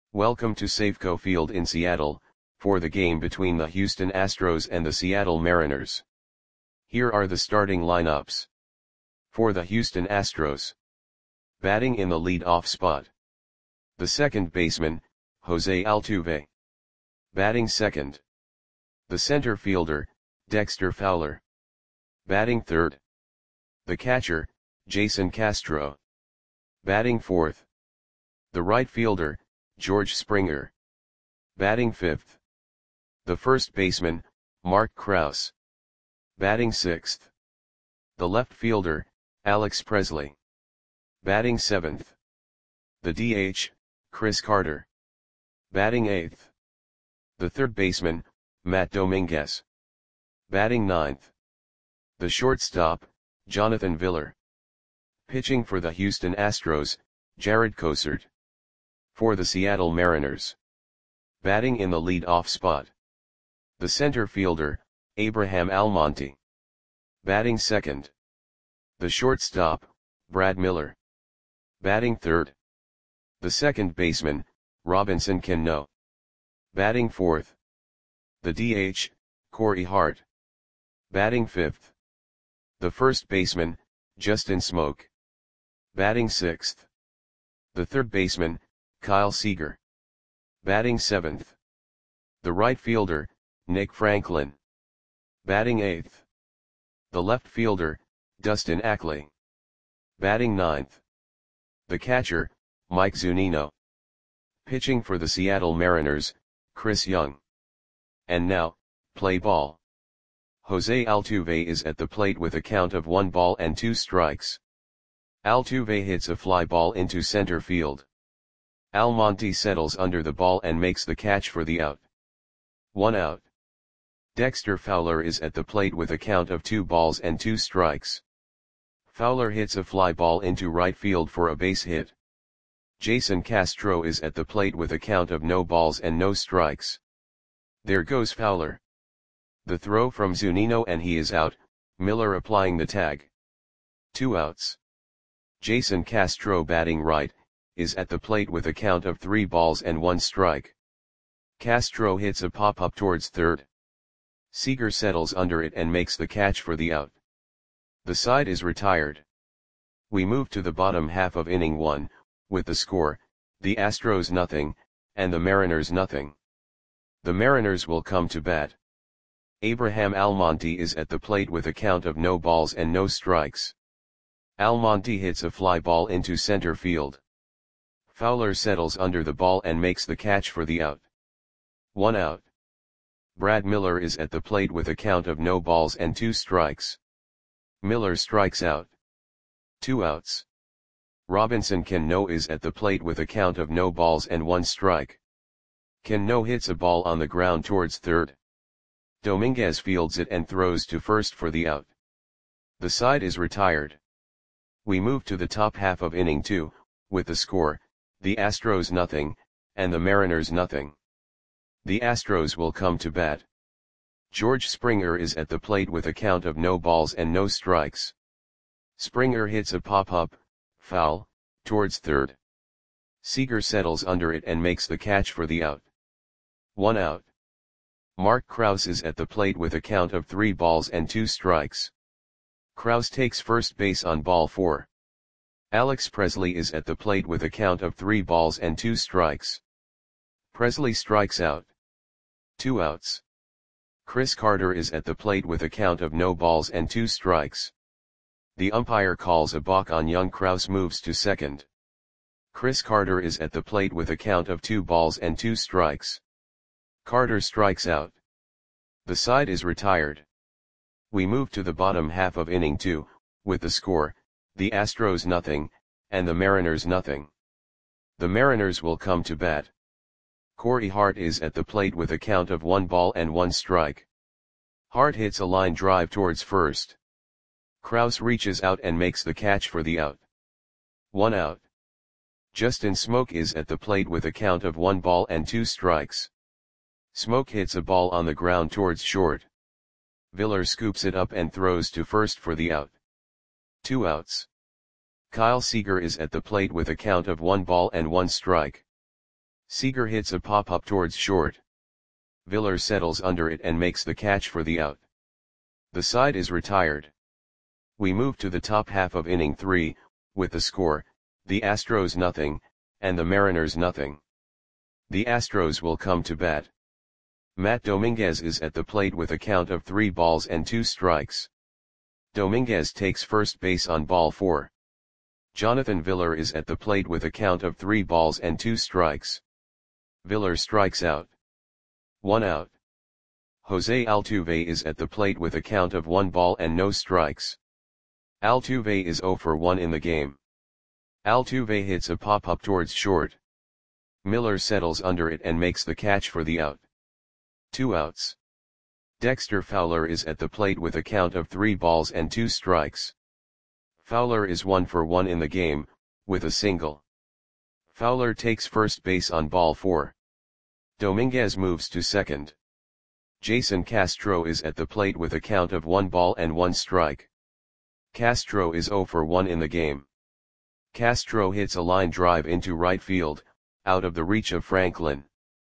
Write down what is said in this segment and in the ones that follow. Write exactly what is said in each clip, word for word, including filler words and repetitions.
Welcome to Safeco Field in Seattle, for the game between the Houston Astros and the Seattle Mariners. Here are the starting lineups. For the Houston Astros. Batting in the lead-off spot. The second baseman, Jose Altuve. Batting second. The center fielder, Dexter Fowler. Batting third. The catcher, Jason Castro. Batting fourth. The right fielder, George Springer. Batting fifth. The first baseman, Mark Krause. Batting sixth. The left fielder, Alex Presley. Batting seventh. The D H, Chris Carter. Batting eighth. The third baseman, Matt Dominguez. Batting ninth. The shortstop, Jonathan Villar. Pitching for the Houston Astros, Jarred Cosart. For the Seattle Mariners. Batting in the lead-off spot. The center fielder, Abraham Almonte. Batting second. The shortstop, Brad Miller. Batting third. The second baseman, Robinson Cano. Batting fourth. The D H, Corey Hart. Batting fifth. The first baseman, Justin Smoak. Batting sixth. The third baseman, Kyle Seager. Batting seventh. The right fielder, Nick Franklin. Batting eighth. The left fielder, Dustin Ackley. Batting ninth. The catcher, Mike Zunino. Pitching for the Seattle Mariners, Chris Young. And now, play ball. Jose Altuve is at the plate with a count of one ball and two strikes. Altuve hits a fly ball into center field. Almonte settles under the ball and makes the catch for the out. One out. Dexter Fowler is at the plate with a count of two balls and two strikes. Fowler hits a fly ball into right field for a base hit. Jason Castro is at the plate with a count of no balls and no strikes. There goes Fowler. The throw from Zunino and he is out, Miller applying the tag. Two outs. Jason Castro batting right, is at the plate with a count of three balls and one strike. Castro hits a pop-up towards third. Seager settles under it and makes the catch for the out. The side is retired. We move to the bottom half of inning one, with the score, the Astros nothing, and the Mariners nothing. The Mariners will come to bat. Abraham Almonte is at the plate with a count of no balls and no strikes. Almonte hits a fly ball into center field. Fowler settles under the ball and makes the catch for the out. One out. Brad Miller is at the plate with a count of no balls and two strikes. Miller strikes out. Two outs. Robinson Cano is at the plate with a count of no balls and one strike. Cano hits a ball on the ground towards third. Dominguez fields it and throws to first for the out. The side is retired. We move to the top half of inning two, with the score, the Astros nothing, and the Mariners nothing. The Astros will come to bat. George Springer is at the plate with a count of no balls and no strikes. Springer hits a pop-up, foul, towards third. Seager settles under it and makes the catch for the out. One out. Mark Krause is at the plate with a count of three balls and two strikes. Krause takes first base on ball four. Alex Presley is at the plate with a count of three balls and two strikes. Presley strikes out. Two outs. Chris Carter is at the plate with a count of no balls and two strikes. The umpire calls a balk on Young. Krause moves to second. Chris Carter is at the plate with a count of two balls and two strikes. Carter strikes out. The side is retired. We move to the bottom half of inning two, with the score, the Astros nothing, and the Mariners nothing. The Mariners will come to bat. Corey Hart is at the plate with a count of one ball and one strike. Hart hits a line drive towards first. Krause reaches out and makes the catch for the out. One out. Justin Smoak is at the plate with a count of one ball and two strikes. Smoak hits a ball on the ground towards short. Villar scoops it up and throws to first for the out. Two outs. Kyle Seager is at the plate with a count of one ball and one strike. Seager hits a pop-up towards short. Viller settles under it and makes the catch for the out. The side is retired. We move to the top half of inning three, with the score, the Astros nothing, and the Mariners nothing. The Astros will come to bat. Matt Dominguez is at the plate with a count of three balls and two strikes. Dominguez takes first base on ball four. Jonathan Viller is at the plate with a count of three balls and two strikes. Viller strikes out. One out. Jose Altuve is at the plate with a count of one ball and no strikes. Altuve is zero for one in the game. Altuve hits a pop-up towards short. Miller settles under it and makes the catch for the out. Two outs. Dexter Fowler is at the plate with a count of three balls and two strikes. Fowler is one for one in the game, with a single. Fowler takes first base on ball four. Dominguez moves to second. Jason Castro is at the plate with a count of one ball and one strike. Castro is zero for one in the game. Castro hits a line drive into right field, out of the reach of Franklin.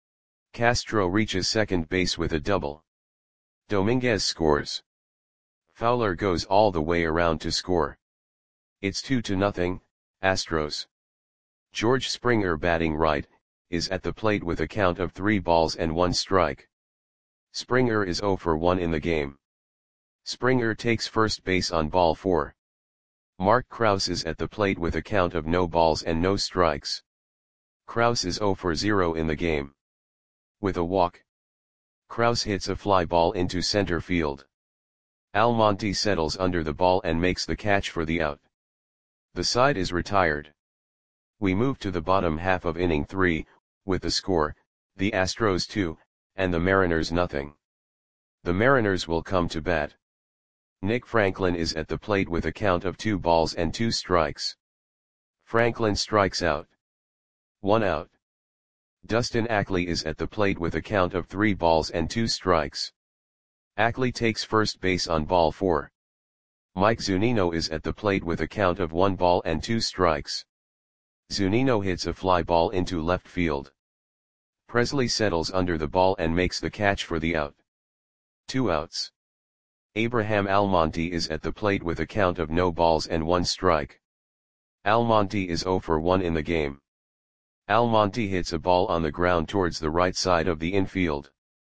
Castro reaches second base with a double. Dominguez scores. Fowler goes all the way around to score. It's two to nothing, Astros. George Springer, batting right, is at the plate with a count of three balls and one strike. Springer is zero for one in the game. Springer takes first base on ball four. Mark Krause is at the plate with a count of no balls and no strikes. Krause is zero for zero in the game. With a walk, Krause hits a fly ball into center field. Almonte settles under the ball and makes the catch for the out. The side is retired. We move to the bottom half of inning three, with the score, the Astros two, and the Mariners nothing. The Mariners will come to bat. Nick Franklin is at the plate with a count of two balls and two strikes. Franklin strikes out. One out. Dustin Ackley is at the plate with a count of three balls and two strikes. Ackley takes first base on ball four. Mike Zunino is at the plate with a count of one ball and two strikes. Zunino hits a fly ball into left field. Presley settles under the ball and makes the catch for the out. Two outs. Abraham Almonte is at the plate with a count of no balls and one strike. Almonte is zero for one in the game. Almonte hits a ball on the ground towards the right side of the infield.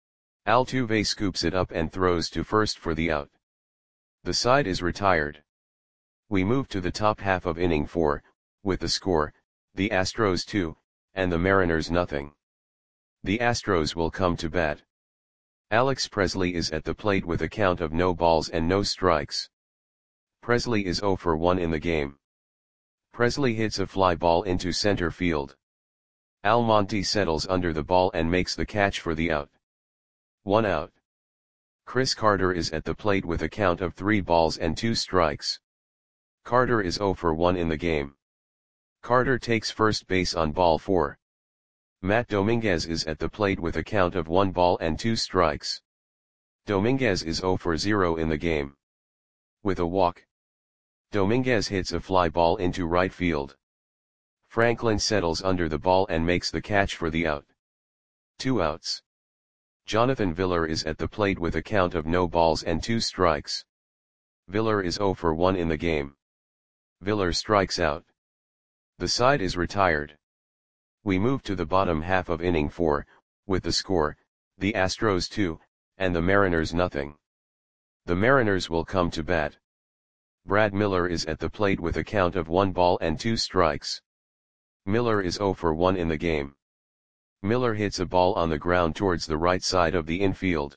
Altuve scoops it up and throws to first for the out. The side is retired. We move to the top half of inning four, with the score, the Astros two, and the Mariners nothing. The Astros will come to bat. Alex Presley is at the plate with a count of no balls and no strikes. Presley is zero for one in the game. Presley hits a fly ball into center field. Almonte settles under the ball and makes the catch for the out. One out. Chris Carter is at the plate with a count of three balls and two strikes. Carter is zero for one in the game. Carter takes first base on ball four. Matt Dominguez is at the plate with a count of one ball and two strikes. Dominguez is zero for zero in the game. With a walk, Dominguez hits a fly ball into right field. Franklin settles under the ball and makes the catch for the out. Two outs. Jonathan Viller is at the plate with a count of no balls and two strikes. Viller is zero for one in the game. Viller strikes out. The side is retired. We move to the bottom half of inning four, with the score, the Astros two, and the Mariners nothing. The Mariners will come to bat. Brad Miller is at the plate with a count of one ball and two strikes. Miller is zero for one in the game. Miller hits a ball on the ground towards the right side of the infield.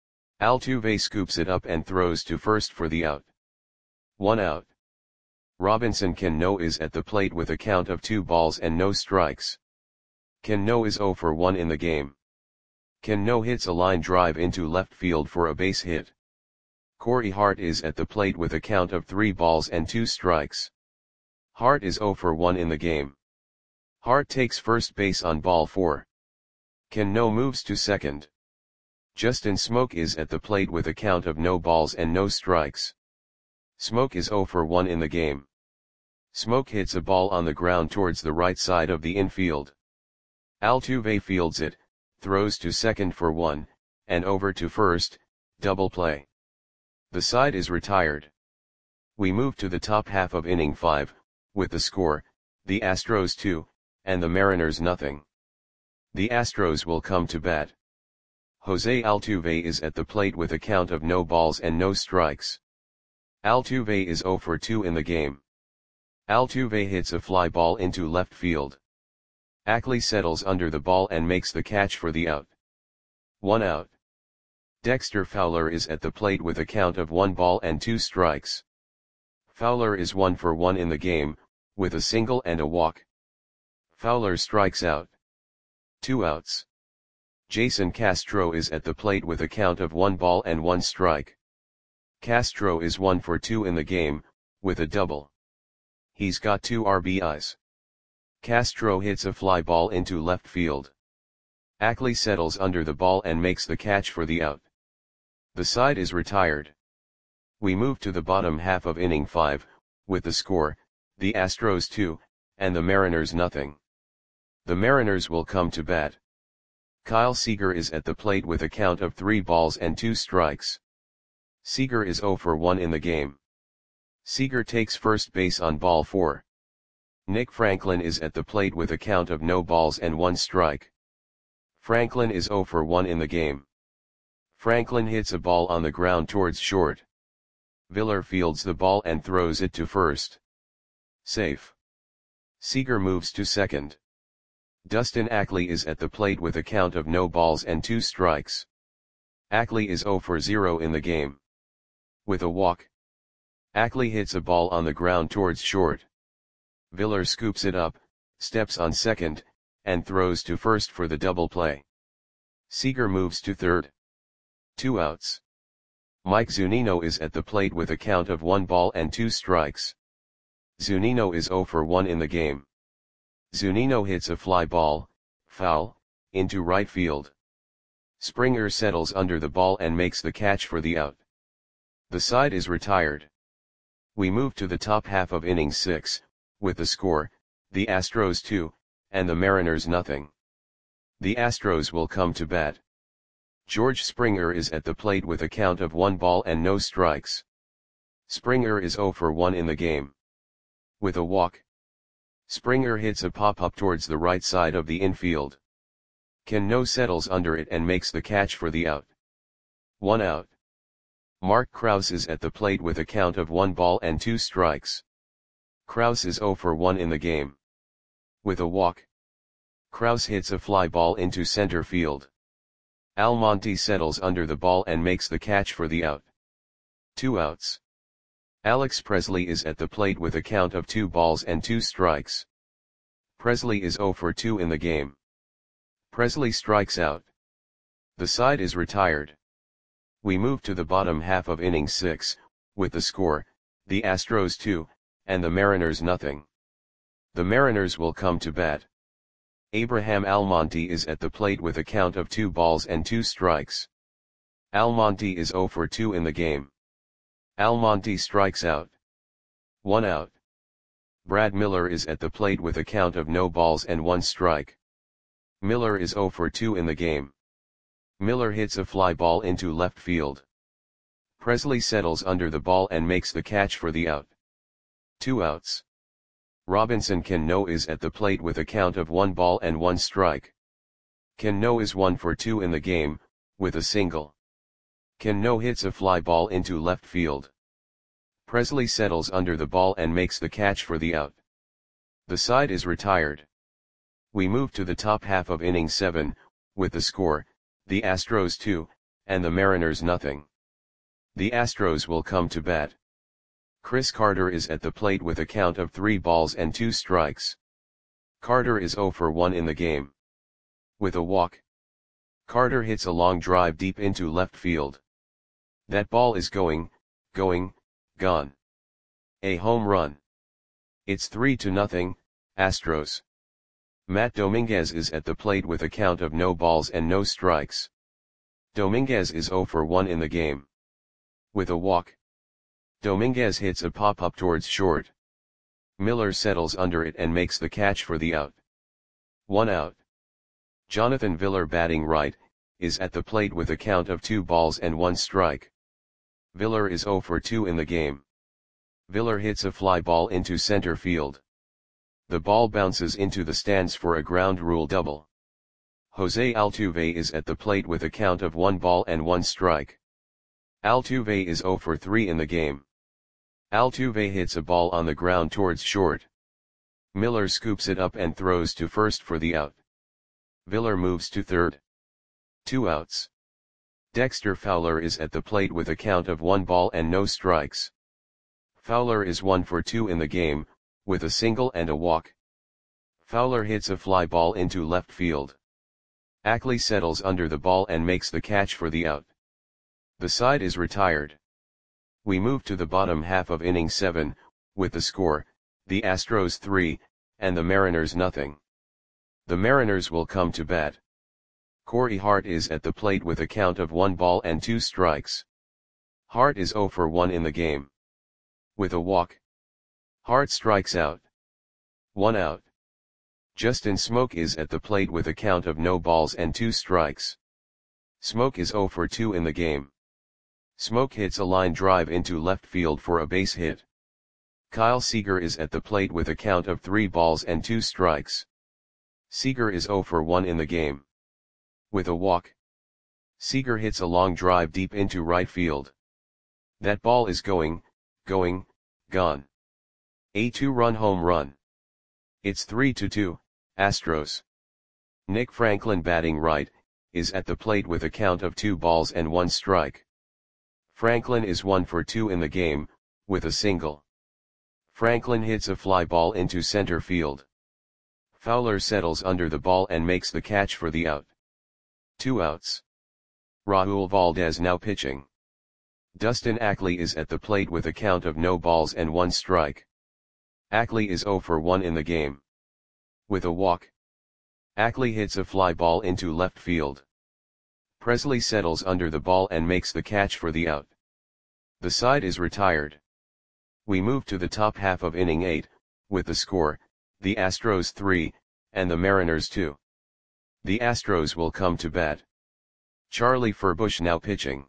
Altuve scoops it up and throws to first for the out. One out. Robinson Cano is at the plate with a count of two balls and no strikes. Cano is zero for one in the game. Cano hits a line drive into left field for a base hit. Corey Hart is at the plate with a count of three balls and two strikes. Hart is zero for one in the game. Hart takes first base on ball four. Cano moves to second. Justin Smoak is at the plate with a count of no balls and no strikes. Smoak is zero for one in the game. Smoak hits a ball on the ground towards the right side of the infield. Altuve fields it, throws to second for one, and over to first, double play. The side is retired. We move to the top half of inning five, with the score, the Astros two, and the Mariners nothing. The Astros will come to bat. Jose Altuve is at the plate with a count of no balls and no strikes. Altuve is zero for two in the game. Altuve hits a fly ball into left field. Ackley settles under the ball and makes the catch for the out. One out. Dexter Fowler is at the plate with a count of one ball and two strikes. Fowler is one for one in the game, with a single and a walk. Fowler strikes out. Two outs. Jason Castro is at the plate with a count of one ball and one strike. Castro is one for two in the game, with a double. He's got two R B Is. Castro hits a fly ball into left field. Ackley settles under the ball and makes the catch for the out. The side is retired. We move to the bottom half of inning five, with the score, the Astros two, and the Mariners nothing. The Mariners will come to bat. Kyle Seager is at the plate with a count of three balls and two strikes. Seager is zero for one in the game. Seager takes first base on ball four. Nick Franklin is at the plate with a count of no balls and one strike. Franklin is zero for one in the game. Franklin hits a ball on the ground towards short. Viller fields the ball and throws it to first. Safe. Seager moves to second. Dustin Ackley is at the plate with a count of no balls and two strikes. Ackley is zero for zero in the game. With a walk. Ackley hits a ball on the ground towards short. Viller scoops it up, steps on second, and throws to first for the double play. Seager moves to third. Two outs. Mike Zunino is at the plate with a count of one ball and two strikes. Zunino is zero for one in the game. Zunino hits a fly ball, foul, into right field. Springer settles under the ball and makes the catch for the out. The side is retired. We move to the top half of inning six, with the score, the Astros two, and the Mariners nothing. The Astros will come to bat. George Springer is at the plate with a count of one ball and no strikes. Springer is zero for one in the game. With a walk. Springer hits a pop-up towards the right side of the infield. Cano settles under it and makes the catch for the out. One out. Mark Krause is at the plate with a count of one ball and two strikes. Krause is zero for one in the game. With a walk. Krause hits a fly ball into center field. Almonte settles under the ball and makes the catch for the out. Two outs. Alex Presley is at the plate with a count of two balls and two strikes. Presley is zero for two in the game. Presley strikes out. The side is retired. We move to the bottom half of inning six, with the score, the Astros two, and the Mariners nothing. The Mariners will come to bat. Abraham Almonte is at the plate with a count of two balls and two strikes. Almonte is zero for two in the game. Almonte strikes out. One out. Brad Miller is at the plate with a count of no balls and one strike. Miller is zero for two in the game. Miller hits a fly ball into left field. Presley settles under the ball and makes the catch for the out. Two outs. Robinson Cano is at the plate with a count of one ball and one strike. Cano is one for two in the game, with a single. Cano hits a fly ball into left field. Presley settles under the ball and makes the catch for the out. The side is retired. We move to the top half of inning seven, with the score, the Astros two, and the Mariners nothing. The Astros will come to bat. Chris Carter is at the plate with a count of three balls and two strikes. Carter is zero for one in the game. With a walk. Carter hits a long drive deep into left field. That ball is going, going, gone. A home run. It's three to nothing, Astros. Matt Dominguez is at the plate with a count of no balls and no strikes. Dominguez is zero for one in the game. With a walk. Dominguez hits a pop-up towards short. Miller settles under it and makes the catch for the out. One out. Jonathan Villar batting right, is at the plate with a count of two balls and one strike. Villar is zero for two in the game. Villar hits a fly ball into center field. The ball bounces into the stands for a ground rule double. Jose Altuve is at the plate with a count of one ball and one strike. Altuve is zero for three in the game. Altuve hits a ball on the ground towards short. Miller scoops it up and throws to first for the out. Villar moves to third. Two outs. Dexter Fowler is at the plate with a count of one ball and no strikes. Fowler is one for two in the game, with a single and a walk. Fowler hits a fly ball into left field. Ackley settles under the ball and makes the catch for the out. The side is retired. We move to the bottom half of inning seven, with the score, the Astros three, and the Mariners nothing. The Mariners will come to bat. Corey Hart is at the plate with a count of one ball and two strikes. Hart is zero for one in the game. With a walk. Hart strikes out. One out. Justin Smoak is at the plate with a count of no balls and two strikes. Smoak is zero for two in the game. Smoak hits a line drive into left field for a base hit. Kyle Seager is at the plate with a count of three balls and two strikes. Seager is zero for one in the game. With a walk. Seager hits a long drive deep into right field. That ball is going, going, gone. A two-run home run. It's three to two, Astros. Nick Franklin batting right, is at the plate with a count of two balls and one strike. Franklin is one for two in the game, with a single. Franklin hits a fly ball into center field. Fowler settles under the ball and makes the catch for the out. Two outs. Raul Valdez now pitching. Dustin Ackley is at the plate with a count of no balls and one strike. Ackley is zero for one in the game. With a walk. Ackley hits a fly ball into left field. Presley settles under the ball and makes the catch for the out. The side is retired. We move to the top half of inning eight, with the score, the Astros three, and the Mariners two. The Astros will come to bat. Charlie Furbush now pitching.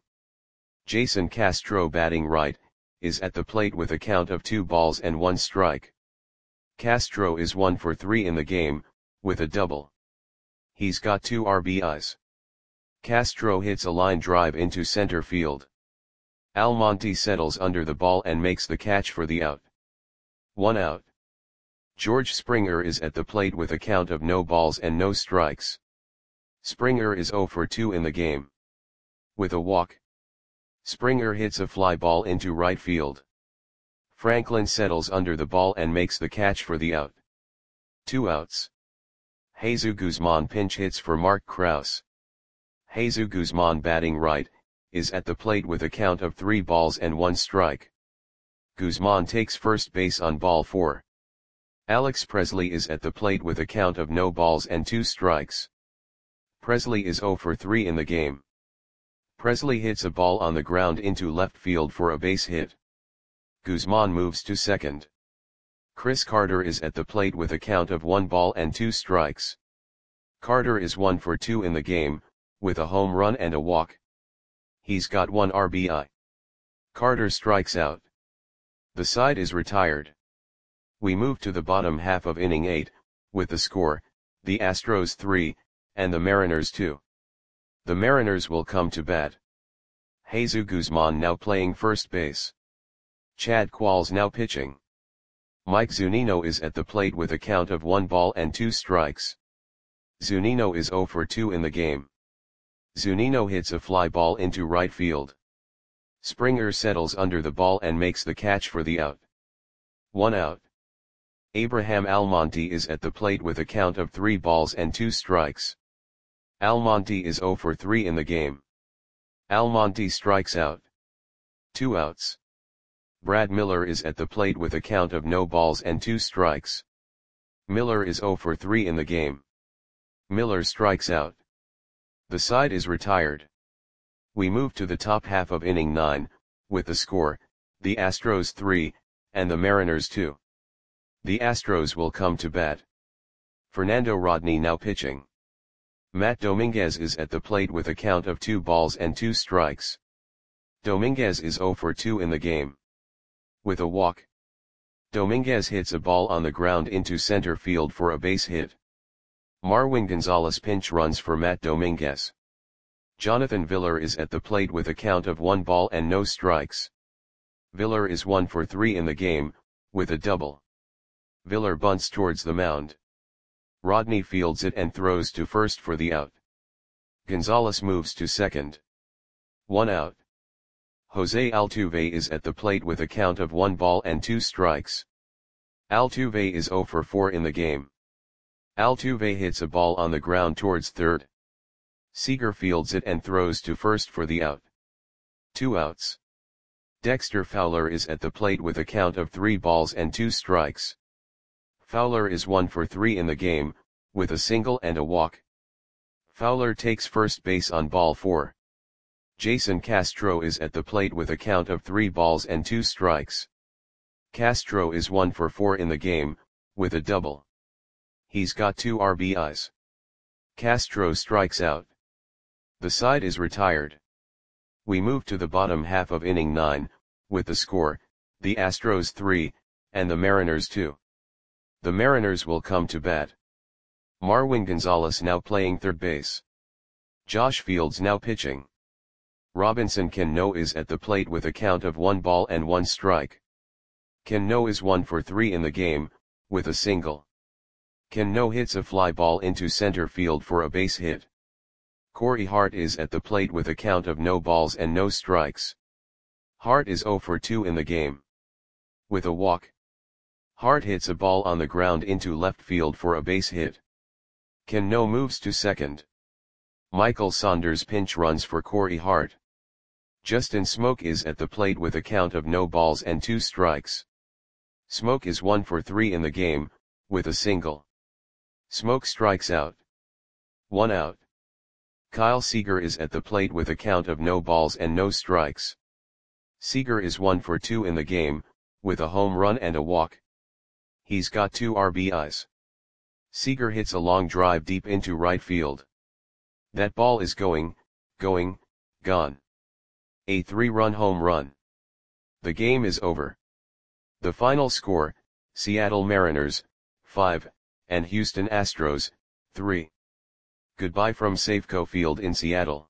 Jason Castro batting right, is at the plate with a count of two balls and one strike. Castro is one for three in the game, with a double. He's got two R B Is. Castro hits a line drive into center field. Almonte settles under the ball and makes the catch for the out. One out. George Springer is at the plate with a count of no balls and no strikes. Springer is zero for two in the game. With a walk. Springer hits a fly ball into right field. Franklin settles under the ball and makes the catch for the out. Two outs. Jesus Guzman pinch hits for Mark Krause. Jesus Guzman batting right, is at the plate with a count of three balls and one strike. Guzman takes first base on ball four. Alex Presley is at the plate with a count of no balls and two strikes. Presley is zero for three in the game. Presley hits a ball on the ground into left field for a base hit. Guzman moves to second. Chris Carter is at the plate with a count of one ball and two strikes. Carter is one for two in the game, with a home run and a walk. He's got one R B I. Carter strikes out. The side is retired. We move to the bottom half of inning eight, with the score, the Astros three, and the Mariners two. The Mariners will come to bat. Jesus Guzman now playing first base. Chad Qualls now pitching. Mike Zunino is at the plate with a count of one ball and two strikes. Zunino is zero for two in the game. Zunino hits a fly ball into right field. Springer settles under the ball and makes the catch for the out. One out. Abraham Almonte is at the plate with a count of three balls and two strikes. Almonte is zero for three in the game. Almonte strikes out. Two outs. Brad Miller is at the plate with a count of no balls and two strikes. Miller is zero for three in the game. Miller strikes out. The side is retired. We move to the top half of inning nine, with the score, the Astros three, and the Mariners two. The Astros will come to bat. Fernando Rodney now pitching. Matt Dominguez is at the plate with a count of two balls and two strikes. Dominguez is zero for two in the game. With a walk, Dominguez hits a ball on the ground into center field for a base hit. Marwin Gonzalez pinch runs for Matt Dominguez. Jonathan Villar is at the plate with a count of one ball and no strikes. Villar is one for three in the game, with a double. Villar bunts towards the mound. Rodney fields it and throws to first for the out. Gonzalez moves to second. One out. Jose Altuve is at the plate with a count of one ball and two strikes. Altuve is zero for four in the game. Altuve hits a ball on the ground towards third. Seager fields it and throws to first for the out. Two outs. Dexter Fowler is at the plate with a count of three balls and two strikes. Fowler is one for three in the game, with a single and a walk. Fowler takes first base on ball four. Jason Castro is at the plate with a count of three balls and two strikes. Castro is one for four in the game, with a double. He's got two R B Is. Castro strikes out. The side is retired. We move to the bottom half of inning nine, with the score, the Astros three, and the Mariners two. The Mariners will come to bat. Marwin Gonzalez now playing third base. Josh Fields now pitching. Robinson Cano is at the plate with a count of one ball and one strike. Cano is one for three in the game, with a single. Cano hits a fly ball into center field for a base hit. Corey Hart is at the plate with a count of no balls and no strikes. Hart is zero for two in the game. With a walk, Hart hits a ball on the ground into left field for a base hit. Cano moves to second. Michael Saunders pinch runs for Corey Hart. Justin Smoke is at the plate with a count of no balls and two strikes. Smoke is one for three in the game, with a single. Smoke strikes out. One out. Kyle Seager is at the plate with a count of no balls and no strikes. Seager is one for two in the game, with a home run and a walk. He's got two R B Is. Seager hits a long drive deep into right field. That ball is going, going, gone. A three-run home run. The game is over. The final score, Seattle Mariners, five, and Houston Astros, three. Goodbye from Safeco Field in Seattle.